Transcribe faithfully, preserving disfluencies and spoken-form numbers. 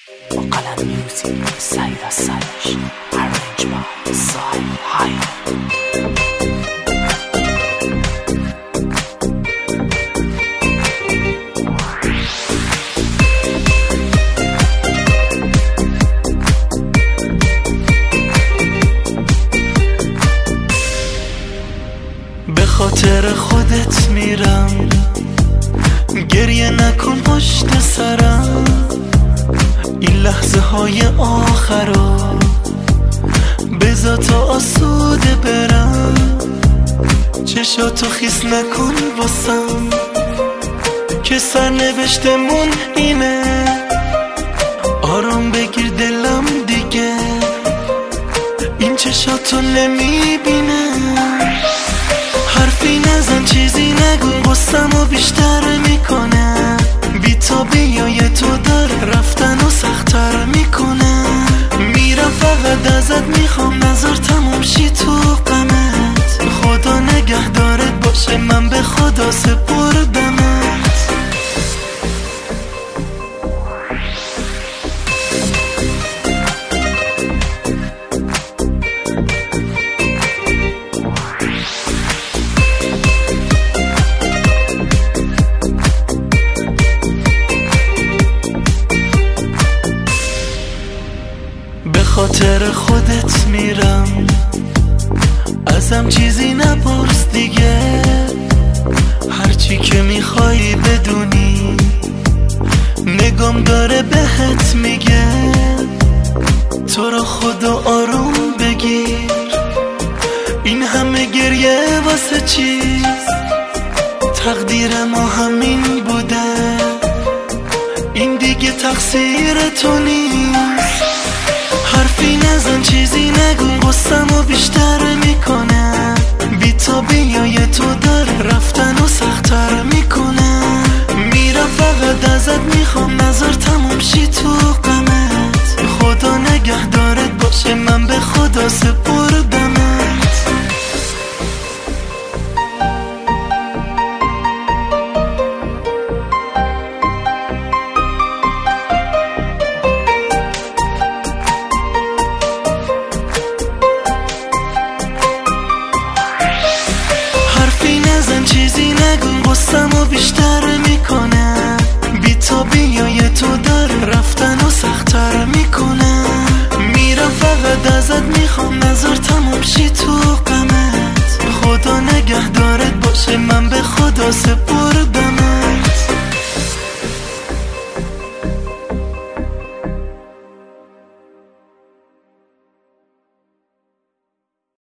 با قلم میوزیک سعید از سرش ارنج با سای های به خاطر خودت میرم، گریه نکن پشت سرم. این لحظه های آخرا بذار تا آسوده برم. چشاتو خیس نکن واسم که سرنوشتمون اینه. آرام بگیر دلم دیگه، این چشاتو نمیبینه. حرفی نزن چیزی نگو، غصه‌مو بیشتر میکنه. بی تا بیای تو داره رفتن و سخت‌تر میکنه. میرم فقط ازت میخوام نظر تموم شی تو غمت. خدا نگهدارت باشه، من به خدا سپردمت. به خاطر خودت میرم، ازم چیزی نپرس دیگه. هرچی که میخوایی بدونی نگام داره بهت میگه. تو رو خدا آروم بگیر، این همه گریه واسه چیز؟ تقدیر ما همین بوده، این دیگه تقصیر تو نیست. حرفی نزن چیزی نگو، غصه‌مو بیشتر میکنه. بی تا بیای تو داره رفتن و سخت‌تر میکنه. میرم فقط ازت میخوام نظر تموم شی تو غمت. خدا نگهدارت باشه، من به خدا سپردمت. چیزی نگو، غصه‌مو بیشتر میکنه. بی تا بیای تو داره رفتن و سخت‌تر میکنه. میرم فقط ازت میخوام نظر تموم شی تو غمت. خدا نگهدارت باشه، من به خدا سپردمت.